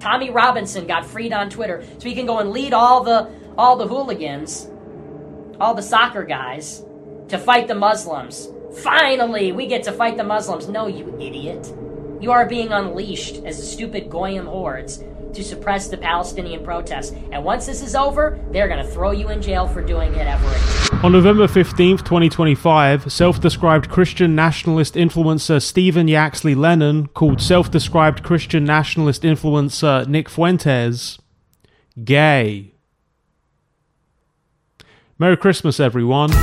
Tommy Robinson got freed on Twitter so he can go and lead all the hooligans, all the soccer guys, to fight the Muslims. Finally, we get to fight the Muslims. No, you idiot. You are being unleashed as stupid Goyim hordes to suppress the Palestinian protests. And once this is over, they're going to throw you in jail for doing it ever again. On November 15th, 2025, self-described Christian nationalist influencer Stephen Yaxley Lennon called self-described Christian nationalist influencer Nick Fuentes gay. Merry Christmas, everyone.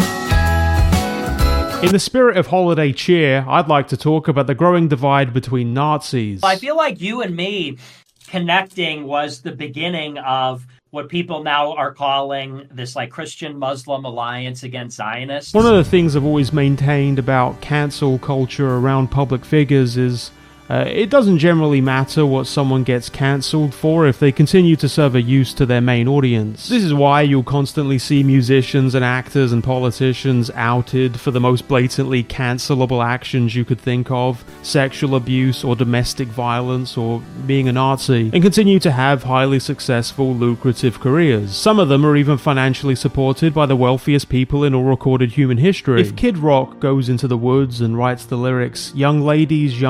In the spirit of holiday cheer, I'd like to talk about the growing divide between Nazis. I feel like you and me connecting was the beginning of what people now are calling this like Christian-Muslim alliance against Zionists. One of the things I've always maintained about cancel culture around public figures is it doesn't generally matter what someone gets cancelled for if they continue to serve a use to their main audience. This is why you'll constantly see musicians and actors and politicians outed for the most blatantly cancelable actions you could think of, sexual abuse or domestic violence or being a Nazi, and continue to have highly successful, lucrative careers. Some of them are even financially supported by the wealthiest people in all recorded human history. If Kid Rock goes into the woods and writes the lyrics, young ladies,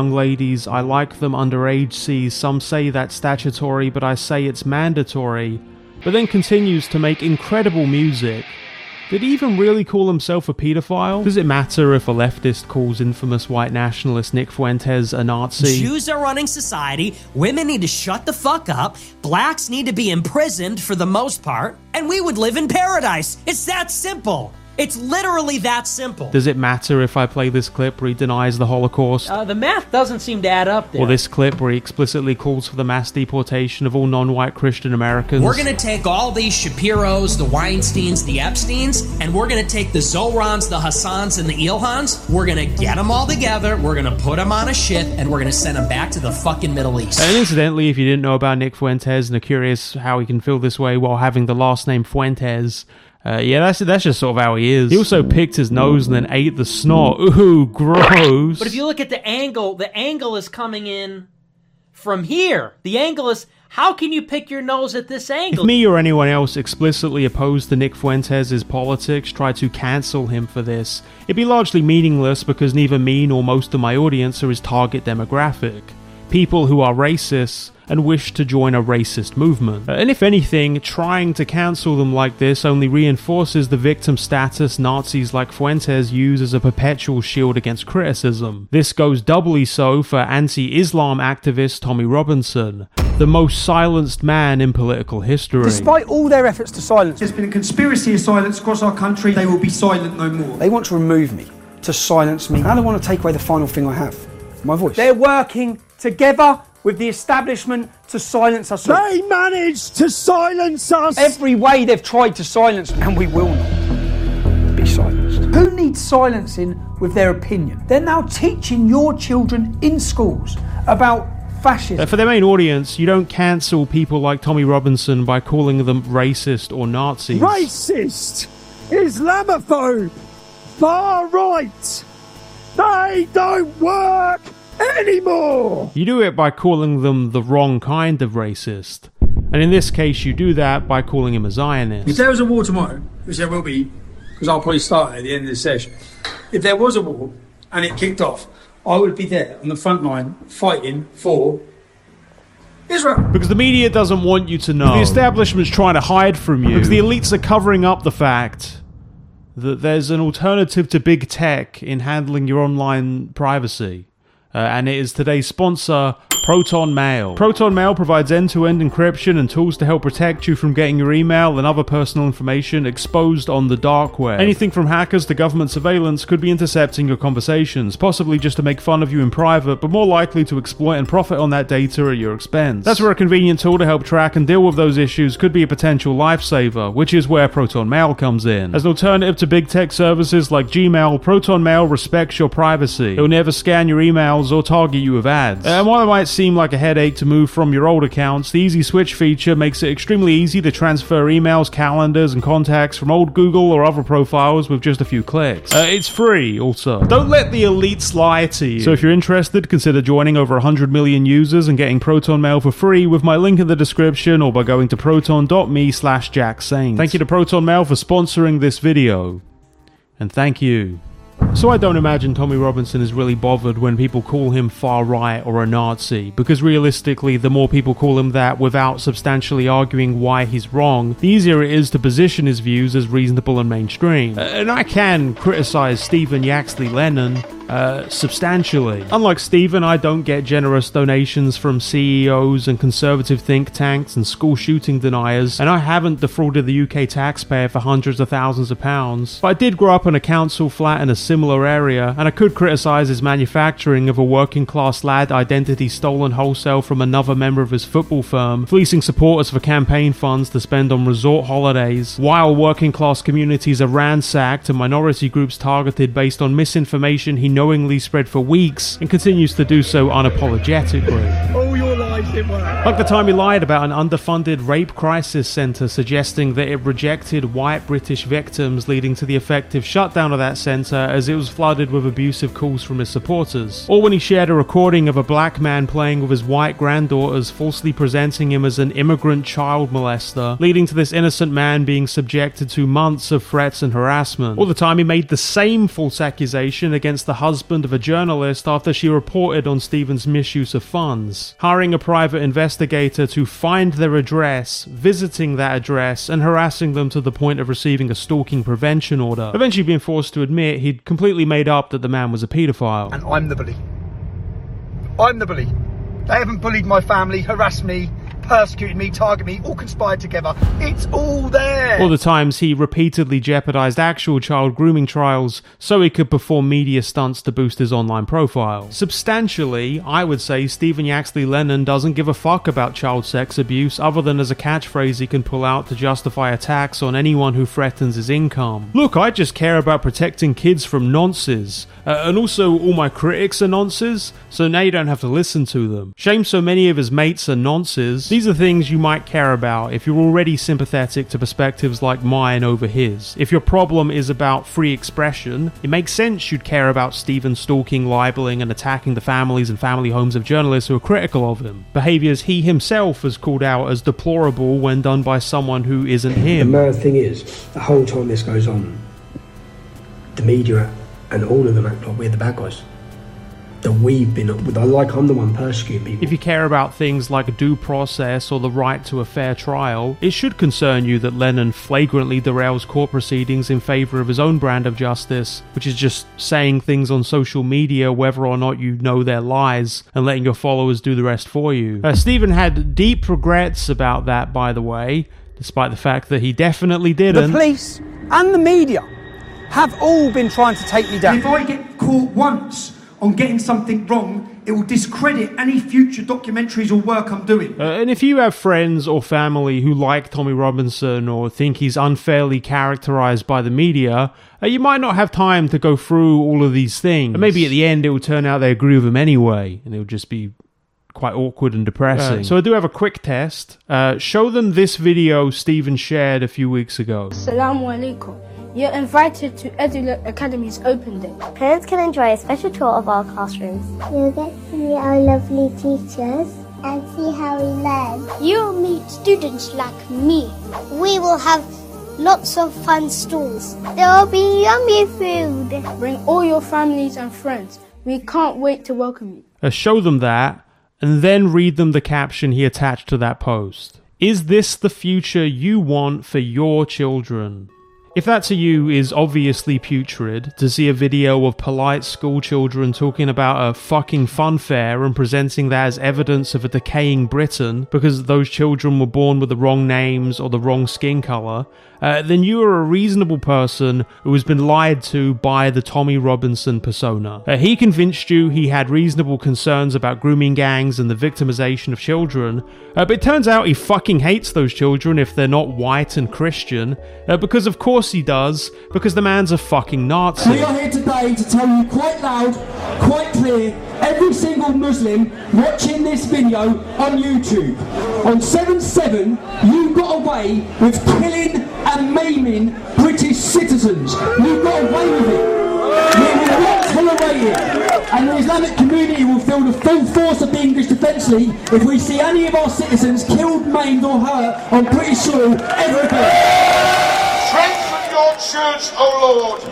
I like them underage, see, some say that's statutory, but I say it's mandatory, but then continues to make incredible music, did he even really call himself a pedophile? Does it matter if a leftist calls infamous white nationalist Nick Fuentes a Nazi? Jews are running society, women need to shut the fuck up, blacks need to be imprisoned for the most part, and we would live in paradise. It's that simple. It's literally that simple. Does it matter if I play this clip where he denies the Holocaust? The math doesn't seem to add up there. Or this clip where he explicitly calls for the mass deportation of all non-white Christian Americans? We're going to take all these Shapiros, the Weinsteins, the Epsteins, and we're going to take the Zorans, the Hassans, and the Ilhans. We're going to get them all together, we're going to put them on a ship, and we're going to send them back to the fucking Middle East. And incidentally, if you didn't know about Nick Fuentes and are curious how he can feel this way while having the last name Fuentes, that's just sort of how he is. He also picked his nose and then ate the snot. Ooh, gross. But if you look at the angle is coming in from here. The angle is, how can you pick your nose at this angle? If me or anyone else explicitly opposed to Nick Fuentes' politics tried to cancel him for this, it'd be largely meaningless because neither me nor most of my audience are his target demographic. People who are racists and wish to join a racist movement. And if anything, trying to cancel them like this only reinforces the victim status Nazis like Fuentes use as a perpetual shield against criticism. This goes doubly so for anti-Islam activist Tommy Robinson, the most silenced man in political history. Despite all their efforts to silence, there's been a conspiracy of silence across our country. They will be silent no more. They want to remove me, to silence me. Now they want to take away the final thing I have, my voice. They're working together with the establishment to silence us all. They managed to silence us! Every way they've tried to silence me, and we will not be silenced. Who needs silencing with their opinion? They're now teaching your children in schools about fascism. For their main audience, you don't cancel people like Tommy Robinson by calling them racist or Nazis. Racist! Islamophobe! Far right! They don't work anymore! You do it by calling them the wrong kind of racist. And in this case, you do that by calling him a Zionist. If there was a war tomorrow, which there will be, because I'll probably start at the end of this session, if there was a war and it kicked off, I would be there on the front line fighting for Israel. Because the media doesn't want you to know. The establishment's trying to hide from you. Because the elites are covering up the fact that there's an alternative to big tech in handling your online privacy. And it is today's sponsor, Proton Mail. Proton Mail provides end-to-end encryption and tools to help protect you from getting your email and other personal information exposed on the dark web. Anything from hackers to government surveillance could be intercepting your conversations, possibly just to make fun of you in private, but more likely to exploit and profit on that data at your expense. That's where a convenient tool to help track and deal with those issues could be a potential lifesaver, which is where Proton Mail comes in. As an alternative to big tech services like Gmail, Proton Mail respects your privacy. It will never scan your emails or target you with ads. And while it might seem like a headache to move from your old accounts, the Easy Switch feature makes it extremely easy to transfer emails, calendars, and contacts from old Google or other profiles with just a few clicks. It's free, also. Don't let the elites lie to you. So if you're interested, consider joining over 100 million users and getting Proton Mail for free with my link in the description or by going to proton.me/JackSaint. Thank you to Proton Mail for sponsoring this video. And thank you. So I don't imagine Tommy Robinson is really bothered when people call him far right or a Nazi, because realistically the more people call him that without substantially arguing why he's wrong, the easier it is to position his views as reasonable and mainstream. And I can criticize Stephen Yaxley Lennon substantially. Unlike Stephen, I don't get generous donations from CEOs and conservative think tanks and school shooting deniers, and I haven't defrauded the UK taxpayer for hundreds of thousands of pounds. But I did grow up in a council flat in a similar area, and I could criticise his manufacturing of a working class lad identity stolen wholesale from another member of his football firm, fleecing supporters for campaign funds to spend on resort holidays, while working class communities are ransacked and minority groups targeted based on misinformation he knowingly spread for weeks and continues to do so unapologetically. All your lives it worked. Like the time he lied about an underfunded rape crisis centre, suggesting that it rejected white British victims, leading to the effective shutdown of that centre as it was flooded with abusive calls from his supporters. Or when he shared a recording of a black man playing with his white granddaughters, falsely presenting him as an immigrant child molester, leading to this innocent man being subjected to months of threats and harassment. Or the time he made the same false accusation against the husband of a journalist after she reported on Stephen's misuse of funds, hiring a private investigator to find their address, visiting that address, and harassing them to the point of receiving a stalking prevention order, eventually being forced to admit he'd completely made up that the man was a paedophile. And I'm the bully. I'm the bully. They haven't bullied my family, harassed me, persecuted me, targeted me, all conspired together. It's all there. Or the times he repeatedly jeopardized actual child grooming trials so he could perform media stunts to boost his online profile. Substantially, I would say Stephen Yaxley Lennon doesn't give a fuck about child sex abuse other than as a catchphrase he can pull out to justify attacks on anyone who threatens his income. Look, I just care about protecting kids from nonces. And also all my critics are nonces, so now you don't have to listen to them. Shame so many of his mates are nonces. These are things you might care about if you're already sympathetic to perspectives like mine over his. If your problem is about free expression, it makes sense you'd care about Stephen stalking, libeling, and attacking the families and family homes of journalists who are critical of him. Behaviours he himself has called out as deplorable when done by someone who isn't him. The mad thing is, the whole time this goes on, the media and all of them act like we're the bad guys. That we've been, like I'm the one persecuting people. If you care about things like due process or the right to a fair trial, it should concern you that Lennon flagrantly derails court proceedings in favour of his own brand of justice, which is just saying things on social media whether or not you know they're lies and letting your followers do the rest for you. Stephen had deep regrets about that, by the way, despite the fact that he definitely didn't. The police and the media have all been trying to take me down. If I get caught once on getting something wrong, it will discredit any future documentaries or work I'm doing. And if you have friends or family who like Tommy Robinson or think he's unfairly characterized by the media, you might not have time to go through all of these things. And maybe at the end it will turn out they agree with him anyway, and it'll just be quite awkward and depressing. So I do have a quick test. Show them this video Stephen shared a few weeks ago. Assalamu alaikum. You're invited to EduLearn Academy's open day. Parents can enjoy a special tour of our classrooms. You'll get to meet our lovely teachers and see how we learn. You'll meet students like me. We will have lots of fun stalls. There will be yummy food. Bring all your families and friends. We can't wait to welcome you. Show them that, and then read them the caption he attached to that post. Is this the future you want for your children? If that to you is obviously putrid, to see a video of polite school children talking about a fucking fun fair and presenting that as evidence of a decaying Britain because those children were born with the wrong names or the wrong skin colour, then you are a reasonable person who has been lied to by the Tommy Robinson persona. He convinced you he had reasonable concerns about grooming gangs and the victimization of children, but it turns out he fucking hates those children if they're not white and Christian, because of course course he does, because the man's a fucking Nazi. We are here today to tell you quite loud, quite clear, every single Muslim watching this video on YouTube. On 7/7, you got away with killing and maiming British citizens. You got away with it. We will not tolerate it. And the Islamic community will feel the full force of the English Defence League if we see any of our citizens killed, maimed or hurt on British soil ever again. Strengthen your church, O Lord,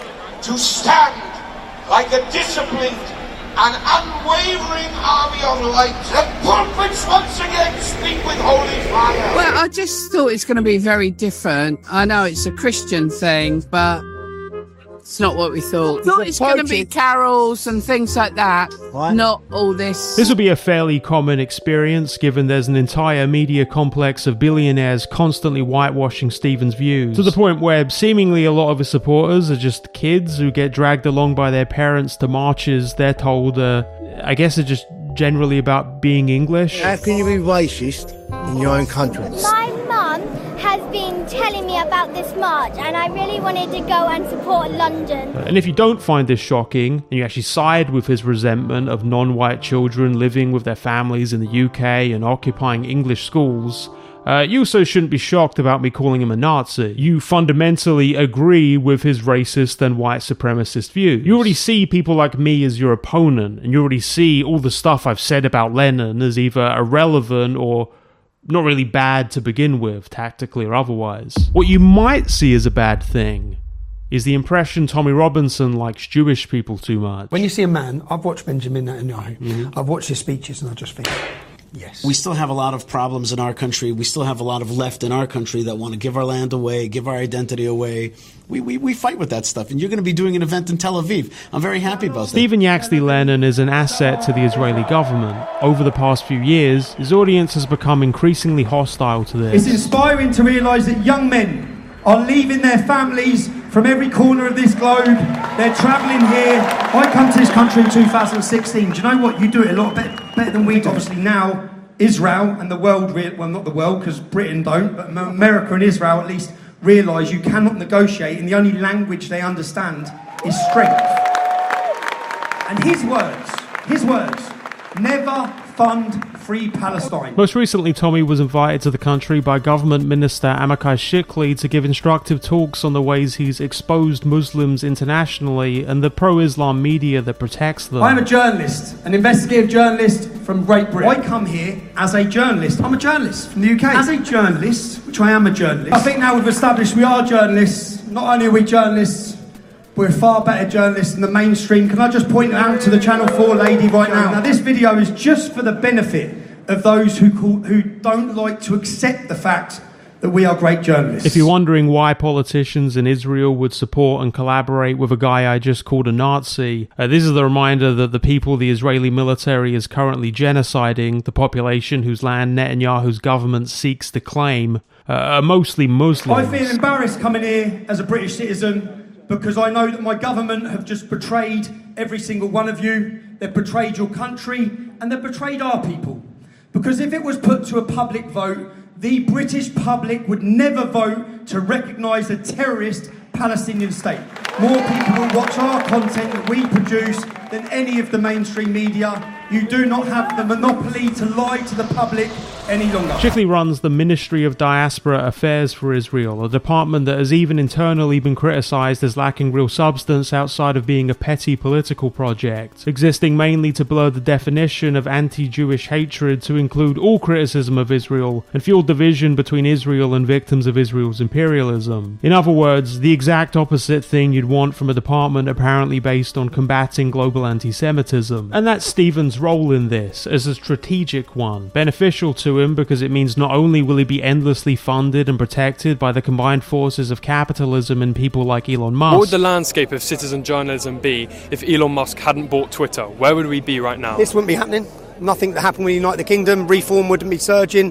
to stand like a disciplined and unwavering army on light. The pulpits once again speak with holy fire. Well, I just thought it's going to be very different. I know it's a Christian thing, but it's not what we thought. Thought it's going to be carols and things like that. What? Not all this. This will be a fairly common experience, given there's an entire media complex of billionaires constantly whitewashing Stephen's views, to the point where seemingly a lot of his supporters are just kids who get dragged along by their parents to marches they're told, I guess, are just generally about being English. How can you be racist in your own country? My mum has been telling me about this march and I really wanted to go and support London. And if you don't find this shocking, and you actually side with his resentment of non-white children living with their families in the UK and occupying English schools, you also shouldn't be shocked about me calling him a Nazi. You fundamentally agree with his racist and white supremacist views. You already see people like me as your opponent, and you already see all the stuff I've said about Lenin as either irrelevant or not really bad to begin with, tactically or otherwise. What you might see as a bad thing is the impression Tommy Robinson likes Jewish people too much. When you see a man, I've watched Benjamin Netanyahu, I've watched his speeches, and I just think, yes. We still have a lot of problems in our country. We still have a lot of left in our country that want to give our land away, give our identity away. We fight with that stuff, and you're going to be doing an event in Tel Aviv. I'm very happy about that. Stephen Yaxley Lennon is an asset to the Israeli government. Over the past few years, his audience has become increasingly hostile to this. It's inspiring to realise that young men are leaving their families from every corner of this globe. They're travelling here. I come to this country in 2016. Do you know what? You do it a lot better than we do. Obviously now, Israel and the world, well, not the world because Britain don't, but America and Israel at least realise you cannot negotiate, and the only language they understand is strength. And his words, never fund Free Palestine. Most recently, Tommy was invited to the country by Government Minister Amichai Shikli to give instructive talks on the ways he's exposed Muslims internationally and the pro-Islam media that protects them. I'm a journalist, an investigative journalist from Great Britain. I come here as a journalist. I'm a journalist from the UK. As a journalist, which I am a journalist, I think now we've established we are journalists. Not only are we journalists, we're far better journalists than the mainstream. Can I just point out to the Channel 4 lady right now? Now, this video is just for the benefit of those who don't like to accept the fact that we are great journalists. If you're wondering why politicians in Israel would support and collaborate with a guy I just called a Nazi, this is the reminder that the people the Israeli military is currently genociding, the population whose land Netanyahu's government seeks to claim, are mostly Muslims. I feel embarrassed coming here as a British citizen because I know that my government have just betrayed every single one of you. They've betrayed your country and they've betrayed our people. Because if it was put to a public vote, the British public would never vote to recognise a terrorist Palestinian state. More people will watch our content that we produce than any of the mainstream media. You do not have the monopoly to lie to the public any longer. Shikli runs the Ministry of Diaspora Affairs for Israel, a department that has even internally been criticised as lacking real substance outside of being a petty political project, existing mainly to blur the definition of anti-Jewish hatred to include all criticism of Israel and fuel division between Israel and victims of Israel's imperialism. In other words, the exact opposite thing you'd want from a department apparently based on combating global anti-Semitism. And that's Stephen's role in this, as a strategic one, beneficial to him because it means not only will he be endlessly funded and protected by the combined forces of capitalism and people like Elon Musk. What would the landscape of citizen journalism be if Elon Musk hadn't bought Twitter? Where would we be right now? This wouldn't be happening. Nothing that happened with the United Kingdom. Reform wouldn't be surging.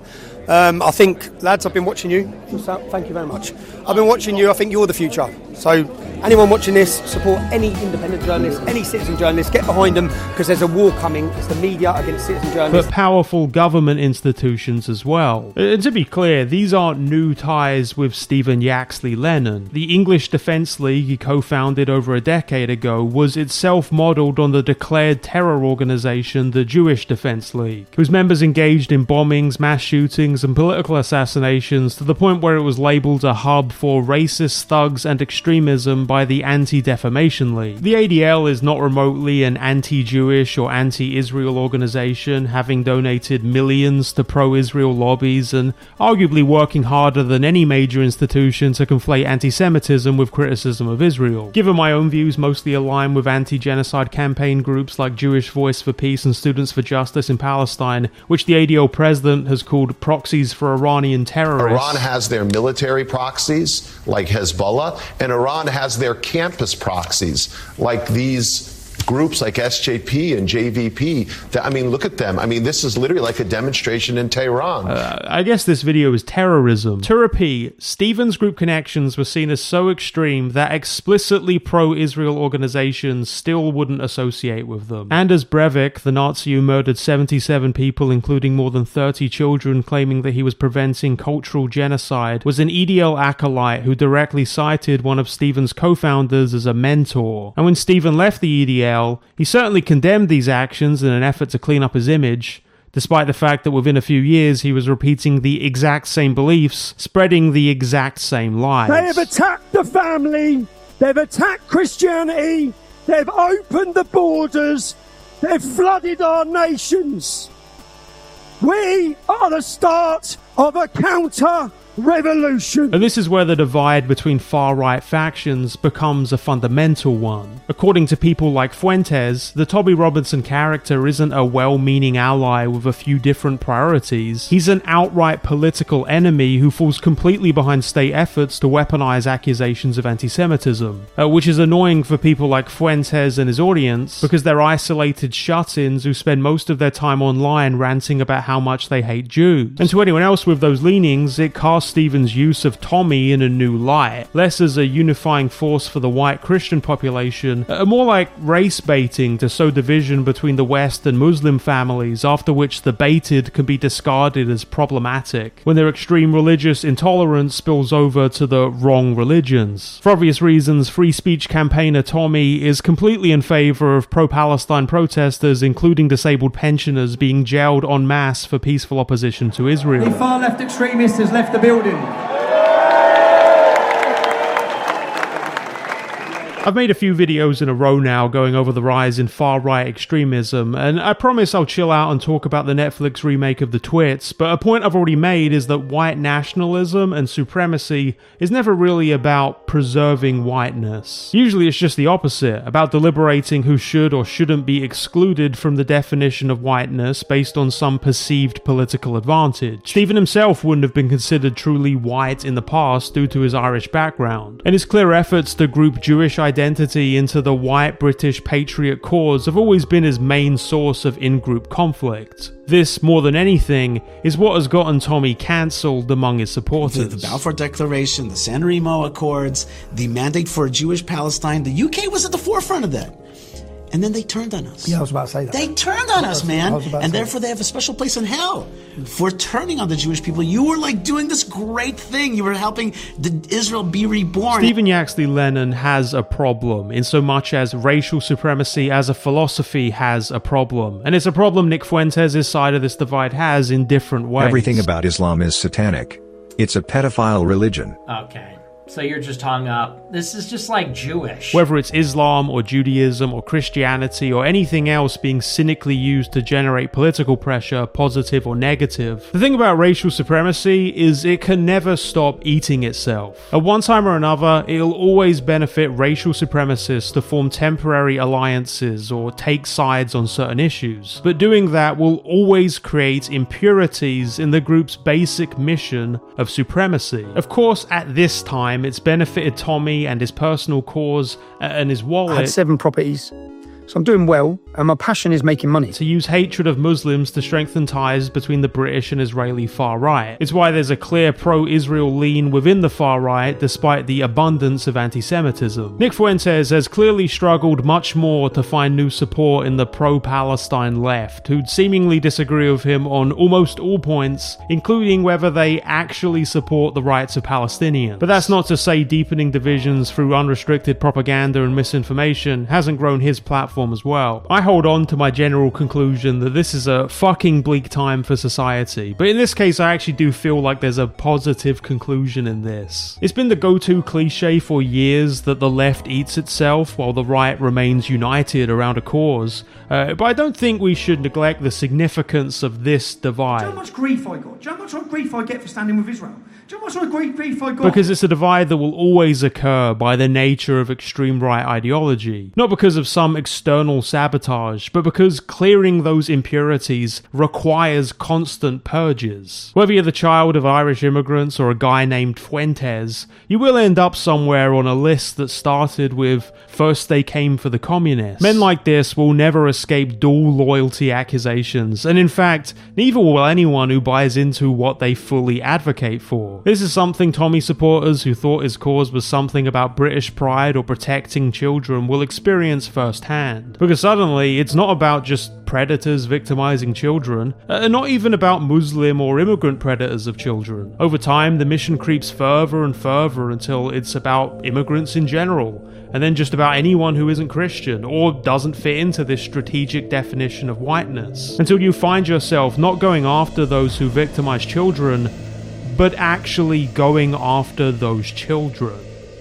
I think, lads, I've been watching you. Thank you very much. I've been watching you. I think you're the future. So Anyone watching this, support any independent journalist, any citizen journalist, get behind them, because there's a war coming. It's the media against citizen journalists. But powerful government institutions as well. And to be clear, these aren't new ties with Stephen Yaxley Lennon. The English Defence League he co-founded over a decade ago was itself modelled on the declared terror organisation, the Jewish Defence League, whose members engaged in bombings, mass shootings and political assassinations to the point where it was labelled a hub for racist thugs and extremism by the Anti-Defamation League. The ADL is not remotely an anti-Jewish or anti-Israel organisation, having donated millions to pro-Israel lobbies and arguably working harder than any major institution to conflate anti-Semitism with criticism of Israel. Given my own views mostly align with anti-genocide campaign groups like Jewish Voice for Peace and Students for Justice in Palestine, which the ADL president has called proxies for Iranian terrorists. Iran has their military proxies, like Hezbollah, and Iran has their campus proxies, like these groups like SJP and JVP. I mean, look at them. I mean, this is literally like a demonstration in Tehran. I guess this video is terrorism. To repeat, Stephen's group connections were seen as so extreme that explicitly pro-Israel organizations still wouldn't associate with them. Anders Breivik, the Nazi who murdered 77 people, including more than 30 children, claiming that he was preventing cultural genocide, was an EDL acolyte who directly cited one of Stephen's co-founders as a mentor. And when Stephen left the EDL, he certainly condemned these actions in an effort to clean up his image, despite the fact that within a few years he was repeating the exact same beliefs, spreading the exact same lies. They have attacked the family, they've attacked Christianity, they've opened the borders, they've flooded our nations. We are the start of a counter-revolution. And this is where the divide between far-right factions becomes a fundamental one. According to people like Fuentes, the Tommy Robinson character isn't a well-meaning ally with a few different priorities. He's an outright political enemy who falls completely behind state efforts to weaponize accusations of anti-Semitism, which is annoying for people like Fuentes and his audience because they're isolated shut-ins who spend most of their time online ranting about how much they hate Jews. And to anyone else with those leanings, it casts Stephen's use of Tommy in a new light, less as a unifying force for the white Christian population, more like race baiting to sow division between the West and Muslim families, after which the baited can be discarded as problematic when their extreme religious intolerance spills over to the wrong religions. For obvious reasons, free speech campaigner Tommy is completely in favour of pro-Palestine protesters, including disabled pensioners, being jailed en masse for peaceful opposition to Israel. The far left extremist has left the building. I've made a few videos in a row now going over the rise in far-right extremism, and I promise I'll chill out and talk about the Netflix remake of The Twits, but a point I've already made is that white nationalism and supremacy is never really about preserving whiteness. Usually it's just the opposite, about deliberating who should or shouldn't be excluded from the definition of whiteness based on some perceived political advantage. Stephen himself wouldn't have been considered truly white in the past due to his Irish background, and his clear efforts to group Jewish identity into the white British patriot cause have always been his main source of in-group conflict. This, more than anything, is what has gotten Tommy cancelled among his supporters. The Balfour Declaration, the San Remo Accords, the mandate for a Jewish Palestine, the UK was at the forefront of that. And then they turned on us. Yeah, I was about to say that. They turned on us, man. And therefore they have a special place in hell for turning on the Jewish people. You were like doing this great thing. You were helping Israel be reborn. Stephen Yaxley Lennon has a problem, in so much as racial supremacy as a philosophy has a problem. And it's a problem Nick Fuentes' side of this divide has in different ways. Everything about Islam is satanic. It's a pedophile religion. Okay. So you're just hung up. This is just like Jewish. Whether it's Islam or Judaism or Christianity or anything else being cynically used to generate political pressure, positive or negative. The thing about racial supremacy is it can never stop eating itself. At one time or another, it'll always benefit racial supremacists to form temporary alliances or take sides on certain issues. But doing that will always create impurities in the group's basic mission of supremacy. Of course, at this time, it's benefited Tommy and his personal cause and his wallet. I had 7 properties, so I'm doing well. and my passion is making money. To use hatred of Muslims to strengthen ties between the British and Israeli far right. It's why there's a clear pro-Israel lean within the far right, despite the abundance of anti-Semitism. Nick Fuentes has clearly struggled much more to find new support in the pro-Palestine left, who'd seemingly disagree with him on almost all points, including whether they actually support the rights of Palestinians. But that's not to say deepening divisions through unrestricted propaganda and misinformation hasn't grown his platform as well. I hold on to my general conclusion that this is a fucking bleak time for society, but in this case I actually do feel like there's a positive conclusion in this. It's been the go-to cliche for years that the left eats itself while the right remains united around a cause, but I don't think we should neglect the significance of this divide. Do you know how much grief I got? Do you know how much grief I get for standing with Israel? Do you know how much grief I got? Because it's a divide that will always occur by the nature of extreme right ideology. Not because of some external sabotage, but because clearing those impurities requires constant purges. Whether you're the child of Irish immigrants or a guy named Fuentes, you will end up somewhere on a list that started with "first they came for the communists." Men like this will never escape dual loyalty accusations, and in fact, neither will anyone who buys into what they fully advocate for. This is something Tommy supporters who thought his cause was something about British pride or protecting children will experience firsthand. Because suddenly, it's not about just predators victimizing children, not even about Muslim or immigrant predators of children. Over time, the mission creeps further and further until it's about immigrants in general, and then just about anyone who isn't Christian or doesn't fit into this strategic definition of whiteness. Until you find yourself not going after those who victimize children, but actually going after those children.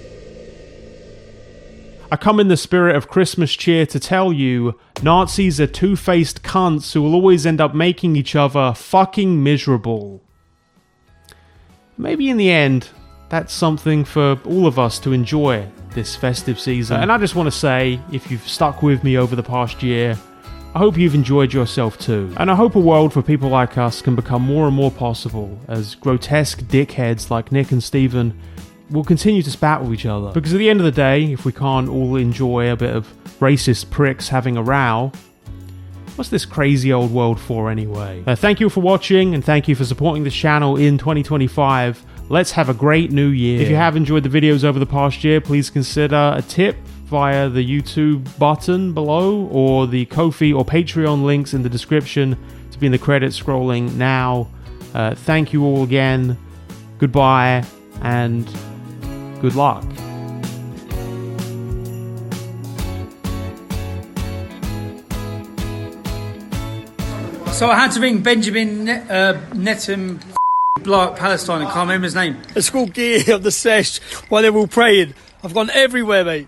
I come in the spirit of Christmas cheer to tell you, Nazis are two-faced cunts who will always end up making each other fucking miserable. Maybe in the end, that's something for all of us to enjoy this festive season. And I just want to say, if you've stuck with me over the past year, I hope you've enjoyed yourself too. And I hope a world for people like us can become more and more possible as grotesque dickheads like Nick and Stephen will continue to spat with each other. Because at the end of the day, if we can't all enjoy a bit of racist pricks having a row, what's this crazy old world for anyway? Thank you for watching, and thank you for supporting this channel in 2025. Let's have a great new year. If you have enjoyed the videos over the past year, please consider a tip via the YouTube button below or the Ko-fi or Patreon links in the description to be in the credits scrolling now. Thank you all again. Goodbye and good luck. So I had to ring Benjamin Netanyahu, Palestine, I can't remember his name. A school gear of the sesh while they're all praying. I've gone everywhere, mate.